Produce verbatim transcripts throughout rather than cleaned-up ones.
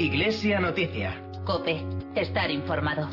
Iglesia Noticia. COPE. Estar informado.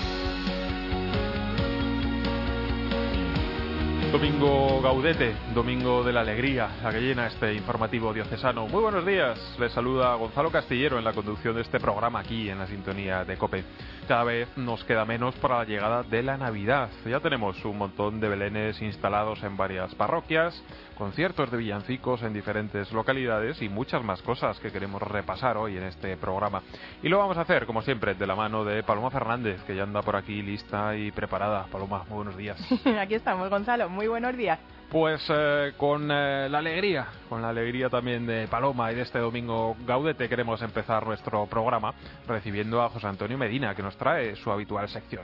Domingo Gaudete, Domingo de la Alegría, la que llena este informativo diocesano. Muy buenos días, les saluda Gonzalo Castillero en la conducción de este programa aquí en la sintonía de COPE. Cada vez nos queda menos para la llegada de la Navidad. Ya tenemos un montón de belenes instalados en varias parroquias, conciertos de villancicos en diferentes localidades y muchas más cosas que queremos repasar hoy en este programa. Y lo vamos a hacer, como siempre, de la mano de Paloma Fernández, que ya anda por aquí lista y preparada. Paloma, muy buenos días. Aquí estamos, Gonzalo. Muy buenos días. Pues eh, con eh, la alegría, con la alegría también de Paloma y de este Domingo Gaudete queremos empezar nuestro programa recibiendo a José Antonio Medina, que nos trae su habitual sección.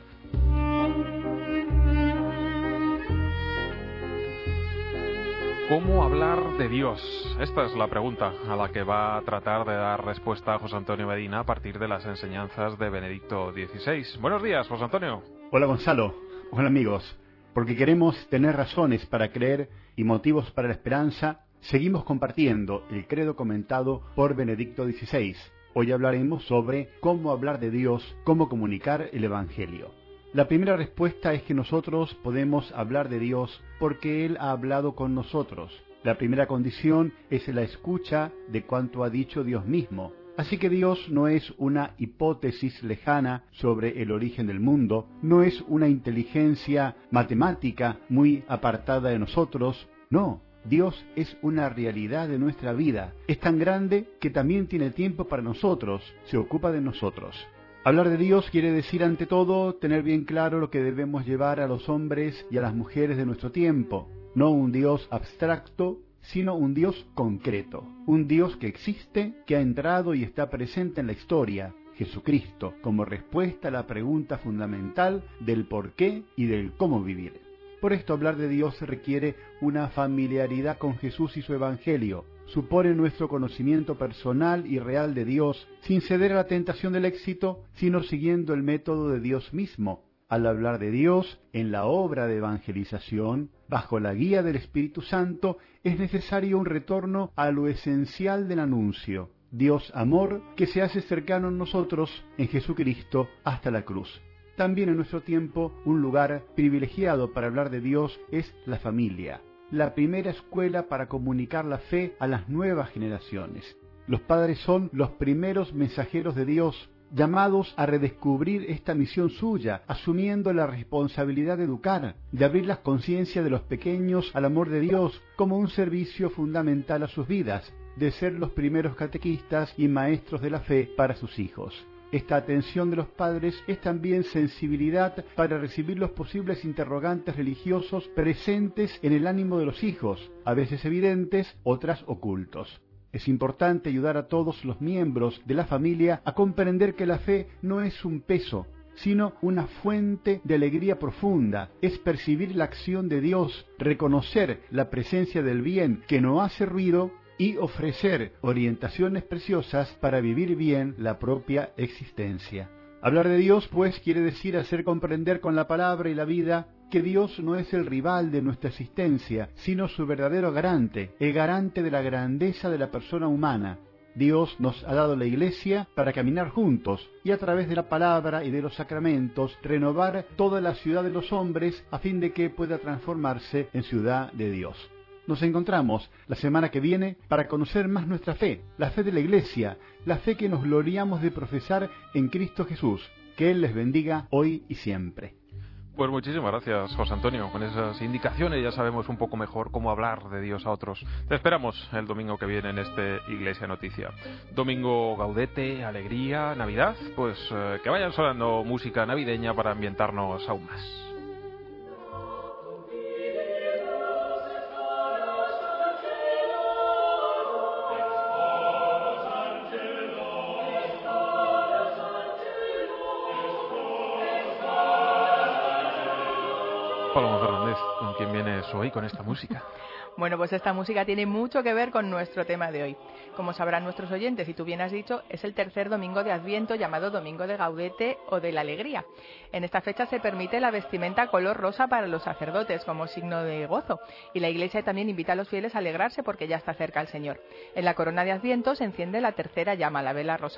¿Cómo hablar de Dios? Esta es la pregunta a la que va a tratar de dar respuesta José Antonio Medina a partir de las enseñanzas de Benedicto dieciséis. Buenos días, José Antonio. Hola, Gonzalo. Hola, amigos. Porque queremos tener razones para creer y motivos para la esperanza, seguimos compartiendo el credo comentado por Benedicto dieciséis. Hoy hablaremos sobre cómo hablar de Dios, cómo comunicar el Evangelio. La primera respuesta es que nosotros podemos hablar de Dios porque Él ha hablado con nosotros. La primera condición es la escucha de cuanto ha dicho Dios mismo. Así que Dios no es una hipótesis lejana sobre el origen del mundo, no es una inteligencia matemática muy apartada de nosotros, no. Dios es una realidad de nuestra vida, es tan grande que también tiene tiempo para nosotros, se ocupa de nosotros. Hablar de Dios quiere decir ante todo tener bien claro lo que debemos llevar a los hombres y a las mujeres de nuestro tiempo, no un Dios abstracto, sino un Dios concreto, un Dios que existe, que ha entrado y está presente en la historia, Jesucristo, como respuesta a la pregunta fundamental del por qué y del cómo vivir. Por esto hablar de Dios requiere una familiaridad con Jesús y su Evangelio, supone nuestro conocimiento personal y real de Dios, sin ceder a la tentación del éxito, sino siguiendo el método de Dios mismo. Al hablar de Dios en la obra de evangelización, bajo la guía del Espíritu Santo, es necesario un retorno a lo esencial del anuncio, Dios amor, que se hace cercano en nosotros, en Jesucristo, hasta la cruz. También en nuestro tiempo, un lugar privilegiado para hablar de Dios es la familia, la primera escuela para comunicar la fe a las nuevas generaciones. Los padres son los primeros mensajeros de Dios, llamados a redescubrir esta misión suya, asumiendo la responsabilidad de educar, de abrir las conciencias de los pequeños al amor de Dios como un servicio fundamental a sus vidas, de ser los primeros catequistas y maestros de la fe para sus hijos. Esta atención de los padres es también sensibilidad para recibir los posibles interrogantes religiosos presentes en el ánimo de los hijos, a veces evidentes, otras ocultos. Es importante ayudar a todos los miembros de la familia a comprender que la fe no es un peso, sino una fuente de alegría profunda. Es percibir la acción de Dios, reconocer la presencia del bien que no hace ruido y ofrecer orientaciones preciosas para vivir bien la propia existencia. Hablar de Dios, pues, quiere decir hacer comprender con la palabra y la vida que Dios no es el rival de nuestra existencia, sino su verdadero garante, el garante de la grandeza de la persona humana. Dios nos ha dado la Iglesia para caminar juntos y a través de la palabra y de los sacramentos renovar toda la ciudad de los hombres a fin de que pueda transformarse en ciudad de Dios. Nos encontramos la semana que viene para conocer más nuestra fe, la fe de la Iglesia, la fe que nos gloriamos de profesar en Cristo Jesús. Que Él les bendiga hoy y siempre. Pues muchísimas gracias, José Antonio. Con esas indicaciones ya sabemos un poco mejor cómo hablar de Dios a otros. Te esperamos el domingo que viene en este Iglesia Noticia. Domingo Gaudete, alegría, Navidad. Pues eh, que vayan sonando música navideña para ambientarnos aún más. Paloma Fernández, ¿con quién vienes hoy con esta música? Bueno, pues esta música tiene mucho que ver con nuestro tema de hoy. Como sabrán nuestros oyentes, y tú bien has dicho, es el tercer domingo de Adviento llamado Domingo de Gaudete o de la Alegría. En esta fecha se permite la vestimenta color rosa para los sacerdotes como signo de gozo. Y la Iglesia también invita a los fieles a alegrarse porque ya está cerca el Señor. En la corona de Adviento se enciende la tercera llama, la vela rosada.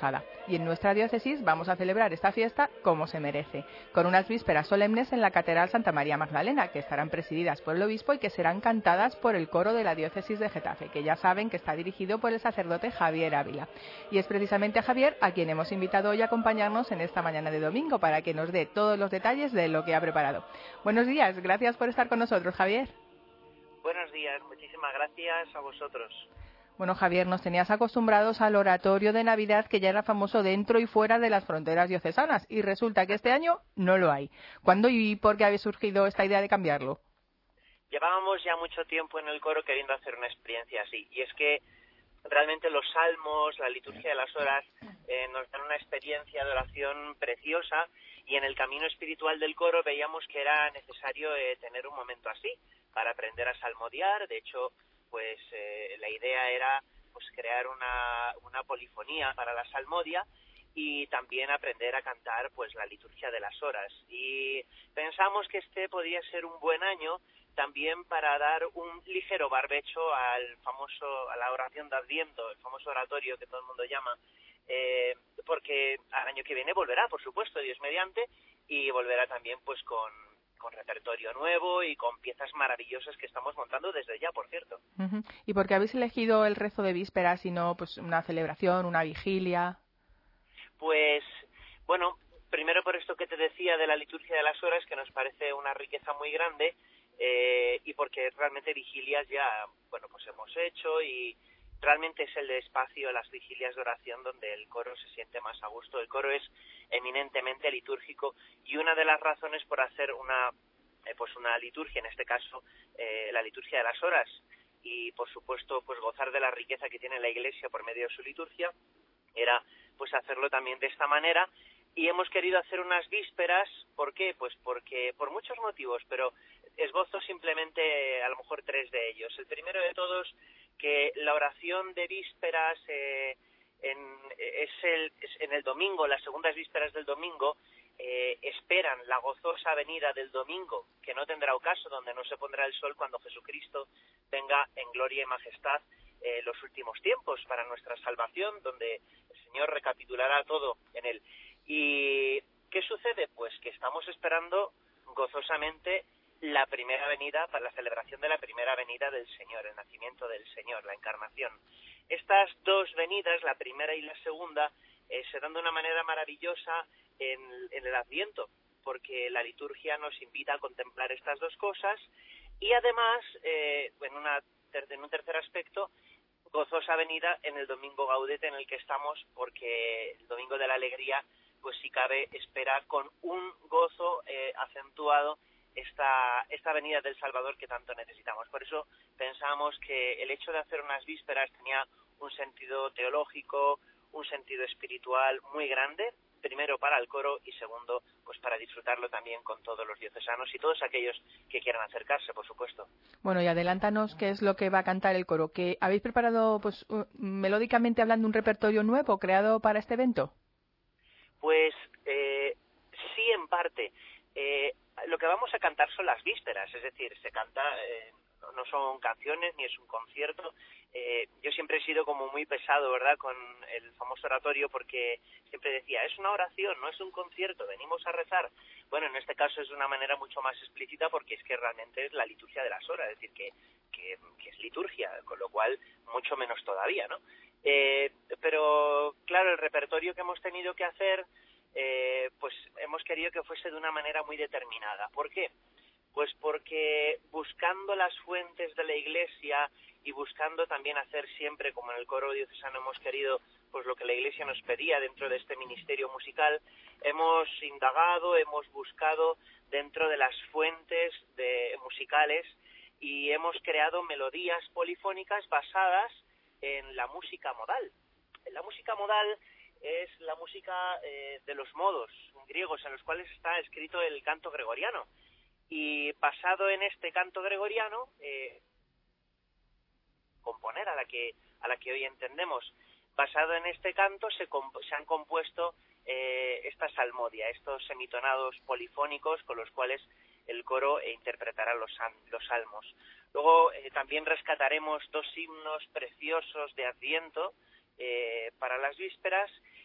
y en nuestra diócesis vamos a celebrar esta fiesta como se merece, con unas vísperas solemnes en la Catedral Santa María Magdalena, que estarán presididas por el obispo y que serán cantadas por el coro de la diócesis de Getafe, que ya saben que está dirigido por el sacerdote Javier Ávila. Y es precisamente a Javier a quien hemos invitado hoy a acompañarnos en esta mañana de domingo para que nos dé todos los detalles de lo que ha preparado. Buenos días, gracias por estar con nosotros, Javier. Buenos días, muchísimas gracias a vosotros. Bueno, Javier, nos tenías acostumbrados al oratorio de Navidad que ya era famoso dentro y fuera de las fronteras diocesanas y resulta que este año no lo hay. ¿Cuándo y por qué había surgido esta idea de cambiarlo? Llevábamos ya mucho tiempo en el coro queriendo hacer una experiencia así, y es que realmente los salmos, la liturgia de las horas eh, nos dan una experiencia de oración preciosa, y en el camino espiritual del coro veíamos que era necesario eh, tener un momento así para aprender a salmodiar. De hecho, pues eh, la idea era pues crear una, una polifonía para la salmodia y también aprender a cantar pues la liturgia de las horas. Y pensamos que este podría ser un buen año también para dar un ligero barbecho al famoso, a la oración de Adviento, el famoso oratorio que todo el mundo llama, eh, porque al año que viene volverá, por supuesto, Dios mediante, y volverá también pues con con repertorio nuevo y con piezas maravillosas que estamos montando desde ya, por cierto. Uh-huh. ¿Y por qué habéis elegido el rezo de vísperas y no pues una celebración, una vigilia? Pues, bueno, primero por esto que te decía de la liturgia de las horas, que nos parece una riqueza muy grande, eh, y porque realmente vigilias ya, bueno, pues hemos hecho, y realmente es el espacio, las vigilias de oración, donde el coro se siente más a gusto. El coro es eminentemente litúrgico, y una de las razones por hacer una eh, pues una liturgia, en este caso eh, la liturgia de las horas, y por supuesto pues gozar de la riqueza que tiene la Iglesia por medio de su liturgia, era pues hacerlo también de esta manera. Y hemos querido hacer unas vísperas. ¿Por qué? Pues porque por muchos motivos, pero esbozo simplemente a lo mejor tres de ellos. El primero de todos, que la oración de vísperas eh, en, es, el, es en el domingo, las segundas vísperas del domingo, eh, esperan la gozosa venida del domingo, que no tendrá ocaso, donde no se pondrá el sol cuando Jesucristo venga en gloria y majestad eh, los últimos tiempos para nuestra salvación, donde el Señor recapitulará todo en él. ¿Y qué sucede? Pues que estamos esperando gozosamente la primera venida, para la celebración de la primera venida del Señor, el nacimiento del Señor, la encarnación. Estas dos venidas, la primera y la segunda, eh, se dan de una manera maravillosa en, en el Adviento, porque la liturgia nos invita a contemplar estas dos cosas, y además, eh, en, una, en un tercer aspecto, gozosa venida en el Domingo Gaudete en el que estamos, porque el Domingo de la Alegría, pues si cabe, espera con un gozo eh, acentuado esta esta venida del Salvador que tanto necesitamos. Por eso pensamos que el hecho de hacer unas vísperas tenía un sentido teológico, un sentido espiritual muy grande, primero para el coro y segundo pues para disfrutarlo también con todos los diocesanos y todos aquellos que quieran acercarse, por supuesto. Bueno, y adelántanos qué es lo que va a cantar el coro, que habéis preparado pues uh, melódicamente hablando un repertorio nuevo creado para este evento. Pues eh, sí, en parte. Eh, lo que vamos a cantar son las vísperas, es decir, se canta, eh, no son canciones ni es un concierto. Eh, yo siempre he sido como muy pesado, ¿verdad?, con el famoso oratorio, porque siempre decía, es una oración, no es un concierto, venimos a rezar. Bueno, en este caso es de una manera mucho más explícita, porque es que realmente es la liturgia de las horas, es decir, que, que, que es liturgia, con lo cual mucho menos todavía, ¿no? Eh, pero, claro, el repertorio que hemos tenido que hacer, eh, pues hemos querido que fuese de una manera muy determinada. ¿Por qué? Pues porque buscando las fuentes de la Iglesia y buscando también hacer siempre, como en el coro diocesano hemos querido, pues lo que la Iglesia nos pedía dentro de este ministerio musical, hemos indagado, hemos buscado dentro de las fuentes de, musicales, y hemos creado melodías polifónicas basadas en la música modal. La música modal es la música eh, de los modos griegos en los cuales está escrito el canto gregoriano. Y basado en este canto gregoriano, eh, componer a la que a la que hoy entendemos, basado en este canto se, comp- se han compuesto eh, esta salmodia, estos semitonados polifónicos con los cuales el coro eh, interpretará los, los salmos. Luego eh, también rescataremos dos himnos preciosos de Adviento eh, para las vísperas,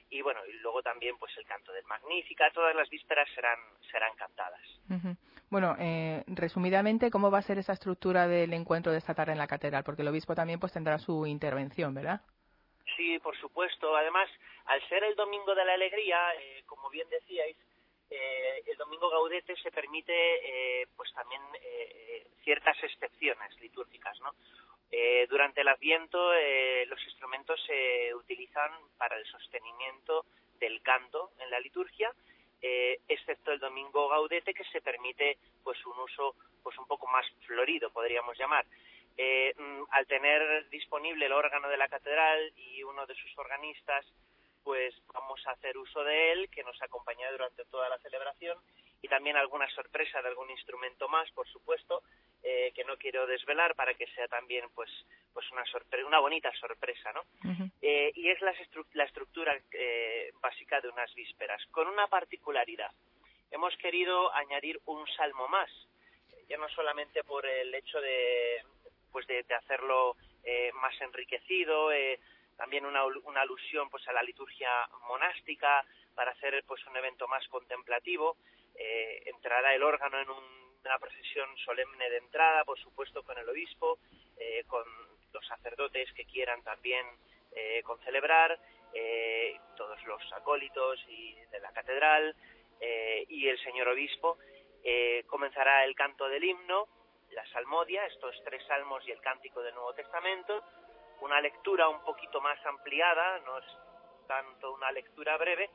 y bueno, y luego también pues el canto del Magnífica. Todas las vísperas serán serán cantadas. Uh-huh. Bueno, eh, resumidamente, ¿cómo va a ser esa estructura del encuentro de esta tarde en la catedral? Porque el obispo también pues tendrá su intervención, ¿verdad? Sí, por supuesto. Además, al ser el Domingo de la Alegría, eh, como bien decíais, eh, el Domingo Gaudete se permite eh, pues también eh, ciertas excepciones litúrgicas, ¿no? Eh, durante el Adviento eh, los instrumentos se utilizan para el sostenimiento del canto en la liturgia, eh, excepto el Domingo Gaudete, que se permite pues un uso pues un poco más florido, podríamos llamar. Eh, al tener disponible el órgano de la catedral y uno de sus organistas, pues vamos a hacer uso de él, que nos acompaña durante toda la celebración, y también alguna sorpresa de algún instrumento más, por supuesto, eh, que no quiero desvelar para que sea también pues pues una sorpresa, una bonita sorpresa, ¿no? Uh-huh. Eh, y es la, estru- la estructura eh, básica de unas vísperas, con una particularidad. Hemos querido añadir un salmo más, ya no solamente por el hecho de pues de, de hacerlo eh, más enriquecido, eh, también una, una alusión pues a la liturgia monástica, para hacer pues un evento más contemplativo. Eh, entrará el órgano en un, una procesión solemne de entrada, por supuesto con el obispo, eh, con los sacerdotes que quieran también eh, concelebrar, eh, todos los acólitos y de la catedral, eh, y el señor obispo. Eh, comenzará el canto del himno, la salmodia, estos tres salmos y el cántico del Nuevo Testamento, una lectura un poquito más ampliada, no es tanto una lectura breve,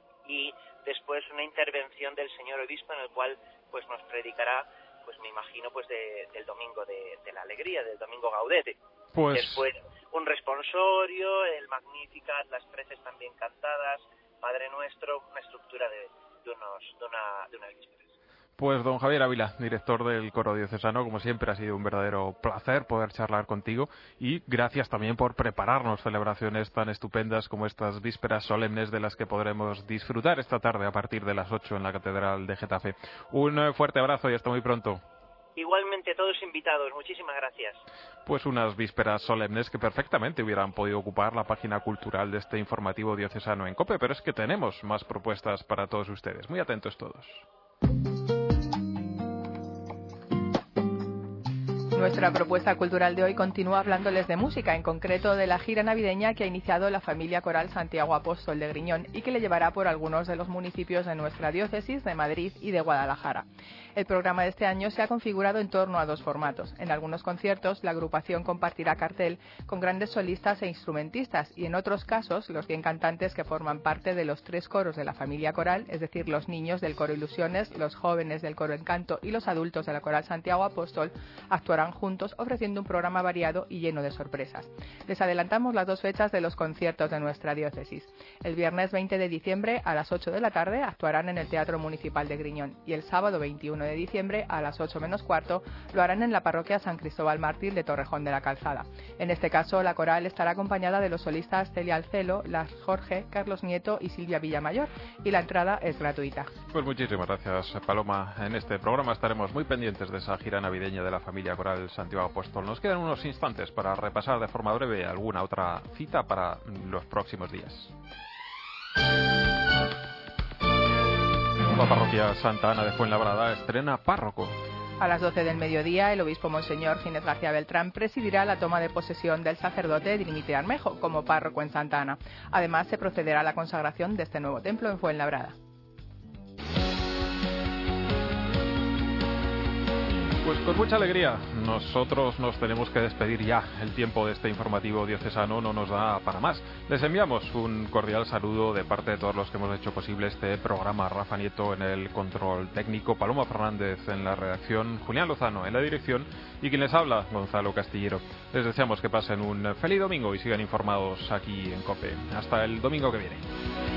y después una intervención del señor obispo en el cual pues nos predicará, pues me imagino, pues de, del domingo de, de la alegría, del domingo Gaudete. Pues... Después un responsorio, el Magnificat, las preces también cantadas, Padre Nuestro, una estructura de, de unos de una de unas vísperas. Pues don Javier Ávila, director del Coro Diocesano, como siempre ha sido un verdadero placer poder charlar contigo, y gracias también por prepararnos celebraciones tan estupendas como estas vísperas solemnes de las que podremos disfrutar esta tarde a partir de las ocho en la Catedral de Getafe. Un fuerte abrazo y hasta muy pronto. Igualmente, todos invitados, muchísimas gracias. Pues unas vísperas solemnes que perfectamente hubieran podido ocupar la página cultural de este informativo diocesano en COPE, pero es que tenemos más propuestas para todos ustedes. Muy atentos todos. Nuestra propuesta cultural de hoy continúa hablándoles de música, en concreto de la gira navideña que ha iniciado la familia coral Santiago Apóstol de Griñón y que le llevará por algunos de los municipios de nuestra diócesis de Madrid y de Guadalajara. El programa de este año se ha configurado en torno a dos formatos. En algunos conciertos, la agrupación compartirá cartel con grandes solistas e instrumentistas, y en otros casos, los cien cantantes que forman parte de los tres coros de la familia coral, es decir, los niños del coro Ilusiones, los jóvenes del coro Encanto y los adultos de la coral Santiago Apóstol, actuarán juntos ofreciendo un programa variado y lleno de sorpresas. Les adelantamos las dos fechas de los conciertos de nuestra diócesis. El viernes veinte de diciembre a las ocho de la tarde actuarán en el Teatro Municipal de Griñón, y el sábado veintiuno de diciembre a las ocho menos cuarto lo harán en la parroquia San Cristóbal Mártir de Torrejón de la Calzada. En este caso, la coral estará acompañada de los solistas Celia Alcelo, Las Jorge, Carlos Nieto y Silvia Villamayor, y la entrada es gratuita. Pues muchísimas gracias, Paloma. En este programa estaremos muy pendientes de esa gira navideña de la familia coral Santiago Apóstol. Nos quedan unos instantes para repasar de forma breve alguna otra cita para los próximos días. La parroquia Santa Ana de Fuenlabrada estrena párroco. A las doce del mediodía, el obispo Monseñor Ginés García Beltrán presidirá la toma de posesión del sacerdote Dimitri Armejo como párroco en Santa Ana. Además, se procederá a la consagración de este nuevo templo en Fuenlabrada. Pues con mucha alegría, nosotros nos tenemos que despedir ya. El tiempo de este informativo diocesano no nos da para más. Les enviamos un cordial saludo de parte de todos los que hemos hecho posible este programa. Rafa Nieto en el control técnico, Paloma Fernández en la redacción, Julián Lozano en la dirección y quien les habla, Gonzalo Castillero. Les deseamos que pasen un feliz domingo y sigan informados aquí en COPE. Hasta el domingo que viene.